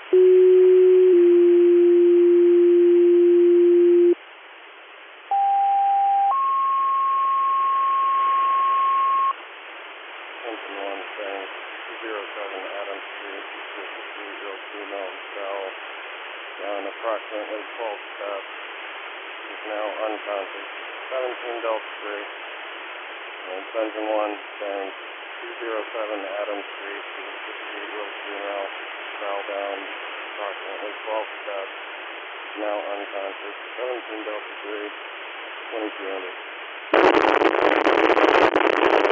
Engine 1 saying 207 Adams Street, with a 3-year-old female fell down approximately 12 steps. Is now unconscious. 17 Delta 3. And it's Engine 1 saying 207 Adams Street, with a 58-year-old female fell down approximately 12 steps. Is now unconscious. 17 Delta 3, 2200.